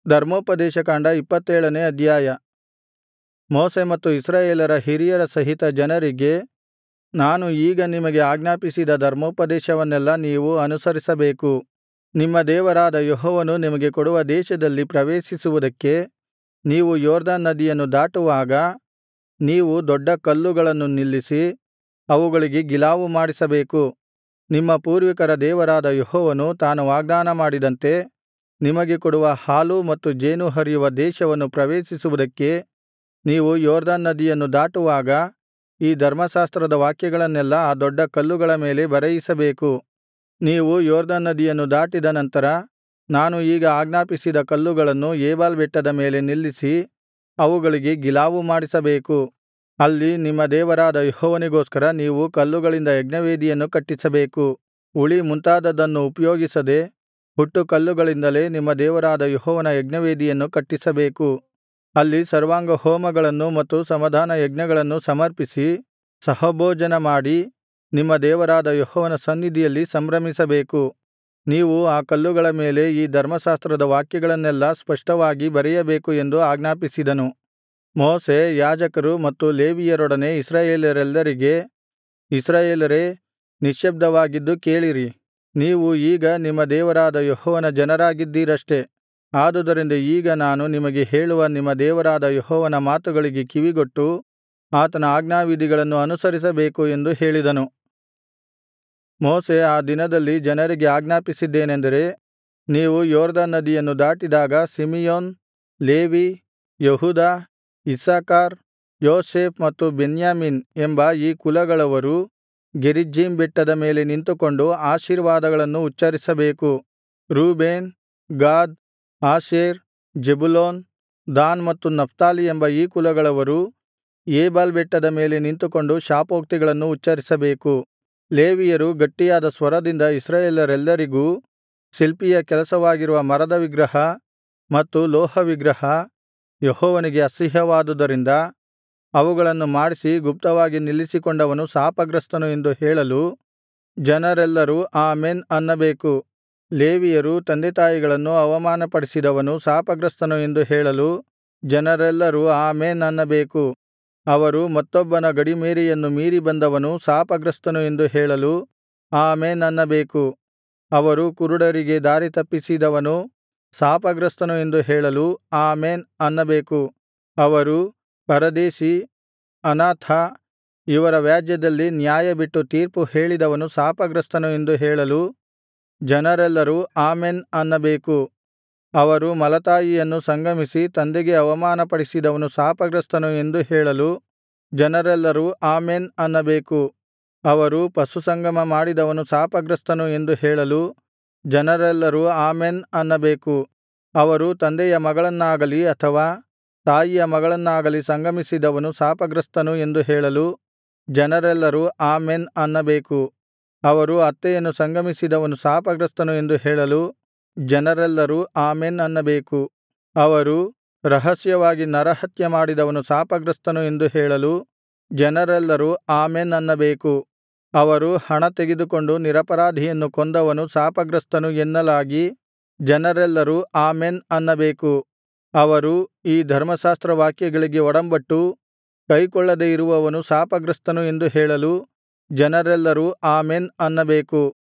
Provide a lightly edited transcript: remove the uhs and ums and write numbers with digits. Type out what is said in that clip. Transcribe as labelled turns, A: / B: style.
A: ಧರ್ಮೋಪದೇಶಕಾಂಡ 27ನೇ ಅಧ್ಯಾಯ. ಮೋಶೆ ಮತ್ತು ಇಸ್ರಾಯೇಲರ ಹಿರಿಯರ ಸಹಿತ ಜನರಿಗೆ, ನಾನು ಈಗ ನಿಮಗೆ ಆಜ್ಞಾಪಿಸಿದ ಧರ್ಮೋಪದೇಶವನ್ನೆಲ್ಲಾ ನೀವು ಅನುಸರಿಸಬೇಕು. ನಿಮ್ಮ ದೇವರಾದ ಯೆಹೋವನು ನಿಮಗೆ ಕೊಡುವ ದೇಶದಲ್ಲಿ ಪ್ರವೇಶಿಸುವುದಕ್ಕೆ ನೀವು ಯೊರ್ದನ್ ನದಿಯನ್ನು ದಾಟುವಾಗ, ನೀವು ದೊಡ್ಡ ಕಲ್ಲುಗಳನ್ನು ನಿಲ್ಲಿಸಿ ಅವುಗಳಿಗೆ ಗಿಲಾವು ಮಾಡಿಸಬೇಕು. ನಿಮ್ಮ ಪೂರ್ವಿಕರ ದೇವರಾದ ಯೆಹೋವನು ತಾನು ವಾಗ್ದಾನ ಮಾಡಿದಂತೆ ನಿಮಗೆ ಕೊಡುವ ಹಾಲೂ ಮತ್ತು ಜೇನೂ ಹರಿಯುವ ದೇಶವನ್ನು ಪ್ರವೇಶಿಸುವುದಕ್ಕೆ ನೀವು ಯೊರ್ದನ್ ನದಿಯನ್ನು ದಾಟುವಾಗ ಈ ಧರ್ಮಶಾಸ್ತ್ರದ ವಾಕ್ಯಗಳನ್ನೆಲ್ಲಾ ಆ ದೊಡ್ಡ ಕಲ್ಲುಗಳ ಮೇಲೆ ಬರೆಯಿಸಬೇಕು. ನೀವು ಯೊರ್ದನ್ ನದಿಯನ್ನು ದಾಟಿದ ನಂತರ ನಾನು ಈಗ ಆಜ್ಞಾಪಿಸಿದ ಕಲ್ಲುಗಳನ್ನು ಏಬಾಲ್ ಬೆಟ್ಟದ ಮೇಲೆ ನಿಲ್ಲಿಸಿ ಅವುಗಳಿಗೆ ಗಿಲಾವು ಮಾಡಿಸಬೇಕು. ಅಲ್ಲಿ ನಿಮ್ಮ ದೇವರಾದ ಯೆಹೋವನಿಗೋಸ್ಕರ ನೀವು ಕಲ್ಲುಗಳಿಂದ ಯಜ್ಞವೇದಿಯನ್ನು ಕಟ್ಟಿಸಬೇಕು. ಉಳಿ ಮುಂತಾದದ್ದನ್ನು ಉಪಯೋಗಿಸದೆ ಹುಟ್ಟುಕಲ್ಲುಗಳಿಂದಲೇ ನಿಮ್ಮ ದೇವರಾದ ಯೆಹೋವನ ಯಜ್ಞವೇದಿಯನ್ನು ಕಟ್ಟಿಸಬೇಕು. ಅಲ್ಲಿ ಸರ್ವಾಂಗಹೋಮಗಳನ್ನು ಮತ್ತು ಸಮಾಧಾನ ಯಜ್ಞಗಳನ್ನು ಸಮರ್ಪಿಸಿ ಸಹಭೋಜನ ಮಾಡಿ ನಿಮ್ಮ ದೇವರಾದ ಯೆಹೋವನ ಸನ್ನಿಧಿಯಲ್ಲಿ ಸಂಭ್ರಮಿಸಬೇಕು. ನೀವು ಆ ಕಲ್ಲುಗಳ ಮೇಲೆ ಈ ಧರ್ಮಶಾಸ್ತ್ರದ ವಾಕ್ಯಗಳನ್ನೆಲ್ಲಾ ಸ್ಪಷ್ಟವಾಗಿ ಬರೆಯಬೇಕು ಎಂದು ಆಜ್ಞಾಪಿಸಿದನು. ಮೋಶೆ, ಯಾಜಕರು ಮತ್ತು ಲೇವಿಯರೊಡನೆ ಇಸ್ರಾಯೇಲರೆಲ್ಲರಿಗೆ, ಇಸ್ರಾಯೇಲರೇ, ನಿಶ್ಶಬ್ದವಾಗಿದ್ದು ಕೇಳಿರಿ. ನೀವು ಈಗ ನಿಮ್ಮ ದೇವರಾದ ಯೆಹೋವನ ಜನರಾಗಿದ್ದೀರಷ್ಟೆ. ಆದುದರಿಂದ ಈಗ ನಾನು ನಿಮಗೆ ಹೇಳುವ ನಿಮ್ಮ ದೇವರಾದ ಯೆಹೋವನ ಮಾತುಗಳಿಗೆ ಕಿವಿಗೊಟ್ಟು ಆತನ ಆಜ್ಞಾವಿಧಿಗಳನ್ನು ಅನುಸರಿಸಬೇಕು ಎಂದು ಹೇಳಿದನು. ಮೋಶೆ ಆ ದಿನದಲ್ಲಿ ಜನರಿಗೆ ಆಜ್ಞಾಪಿಸಿದ್ದೇನೆಂದರೆ, ನೀವು ಯೊರ್ದನ್ ನದಿಯನ್ನು ದಾಟಿದಾಗ Simeon, Levi, Judah, Issachar, Joseph ಮತ್ತು ಬೆನ್ಯಾಮೀನ್ ಎಂಬ ಈ ಕುಲಗಳವರು ಗೆರಿಜ್ಜೀಮ್ ಬೆಟ್ಟದ ಮೇಲೆ ನಿಂತುಕೊಂಡು ಆಶೀರ್ವಾದಗಳನ್ನು ಉಚ್ಚರಿಸಬೇಕು. Reuben, Gad, Asher, Zebulun, Dan ಮತ್ತು ನಫ್ತಾಲಿ ಎಂಬ ಈ ಕುಲಗಳವರು ಏಬಾಲ್ ಬೆಟ್ಟದ ಮೇಲೆ ನಿಂತುಕೊಂಡು ಶಾಪೋಕ್ತಿಗಳನ್ನು ಉಚ್ಚರಿಸಬೇಕು. ಲೇವಿಯರು ಗಟ್ಟಿಯಾದ ಸ್ವರದಿಂದ ಇಸ್ರಾಯೇಲರೆಲ್ಲರಿಗೂ, ಶಿಲ್ಪಿಯ ಕೆಲಸವಾಗಿರುವ ಮರದ ವಿಗ್ರಹ ಮತ್ತು ಲೋಹ ವಿಗ್ರಹ ಯೆಹೋವನಿಗೆ ಅಸಹ್ಯವಾದುದರಿಂದ ಅವುಗಳನ್ನು ಮಾಡಿಸಿ ಗುಪ್ತವಾಗಿ ನಿಲ್ಲಿಸಿಕೊಂಡವನು ಶಾಪಗ್ರಸ್ತನು ಎಂದು ಹೇಳಲು ಜನರೆಲ್ಲರೂ ಆಮೆನ್ ಅನ್ನಬೇಕು. ಲೇವಿಯರು ತಂದೆತಾಯಿಗಳನ್ನು ಅವಮಾನಪಡಿಸಿದವನು ಶಾಪಗ್ರಸ್ತನು ಎಂದು ಹೇಳಲು ಜನರೆಲ್ಲರೂ ಆಮೆನ್ ಅನ್ನಬೇಕು. ಅವರು ಮತ್ತೊಬ್ಬನ ಗಡಿಮೇರೆಯನ್ನು ಮೀರಿ ಬಂದವನು ಶಾಪಗ್ರಸ್ತನು ಎಂದು ಹೇಳಲು ಆಮೆನ್ ಅನ್ನಬೇಕು. ಅವರು ಕುರುಡರಿಗೆ ದಾರಿ ತಪ್ಪಿಸಿದವನು ಶಾಪಗ್ರಸ್ತನು ಎಂದು ಹೇಳಲು ಆಮೆನ್ ಅನ್ನಬೇಕು. ಅವರು ಪರದೇಶಿ, ಅನಾಥ ಇವರ ವ್ಯಾಜ್ಯದಲ್ಲಿ ನ್ಯಾಯಬಿಟ್ಟು ತೀರ್ಪು ಹೇಳಿದವನು ಶಾಪಗ್ರಸ್ತನು ಎಂದು ಹೇಳಲು ಜನರೆಲ್ಲರೂ ಆಮೆನ್ ಅನ್ನಬೇಕು. ಅವರು ಮಲತಾಯಿಯನ್ನು ಸಂಗಮಿಸಿ ತಂದೆಗೆ ಅವಮಾನಪಡಿಸಿದವನು ಶಾಪಗ್ರಸ್ತನು ಎಂದು ಹೇಳಲು ಜನರೆಲ್ಲರೂ ಆಮೆನ್ ಅನ್ನಬೇಕು. ಅವರು ಪಶುಸಂಗಮ ಮಾಡಿದವನು ಶಾಪಗ್ರಸ್ತನು ಎಂದು ಹೇಳಲು ಜನರೆಲ್ಲರೂ ಆಮೆನ್ ಅನ್ನಬೇಕು. ಅವರು ತಂದೆಯ ಮಗಳನ್ನಾಗಲಿ ಅಥವಾ ತಾಯಿಯ ಮಗಳನ್ನಾಗಲಿ ಸಂಗಮಿಸಿದವನು ಶಾಪಗ್ರಸ್ತನು ಎಂದು ಹೇಳಲು ಜನರೆಲ್ಲರೂ ಆಮೆನ್ ಅನ್ನಬೇಕು. ಅವರು ಅತ್ತೆಯನ್ನು ಸಂಗಮಿಸಿದವನು ಶಾಪಗ್ರಸ್ತನು ಎಂದು ಹೇಳಲು ಜನರೆಲ್ಲರೂ ಆಮೆನ್ ಅನ್ನಬೇಕು. ಅವರು ರಹಸ್ಯವಾಗಿ ನರಹತ್ಯ ಮಾಡಿದವನು ಶಾಪಗ್ರಸ್ತನು ಎಂದು ಹೇಳಲು ಜನರೆಲ್ಲರೂ ಆಮೆನ್ ಅನ್ನಬೇಕು. ಅವರು ಹಣ ತೆಗೆದುಕೊಂಡು ನಿರಪರಾಧಿಯನ್ನು ಕೊಂದವನು ಶಾಪಗ್ರಸ್ತನು ಎನ್ನಲಾಗಿ ಜನರೆಲ್ಲರೂ ಆಮೆನ್ ಅನ್ನಬೇಕು. ಅವರು ಈ ಧರ್ಮಶಾಸ್ತ್ರ ವಾಕ್ಯಗಳಿಗೆ ಒಡಂಬಟ್ಟು ಕೈಕೊಳ್ಳದೆ ಇರುವವನು ಶಾಪಗ್ರಸ್ತನು ಎಂದು ಹೇಳಲು ಜನರೆಲ್ಲರೂ ಆಮೆನ್ ಅನ್ನಬೇಕು.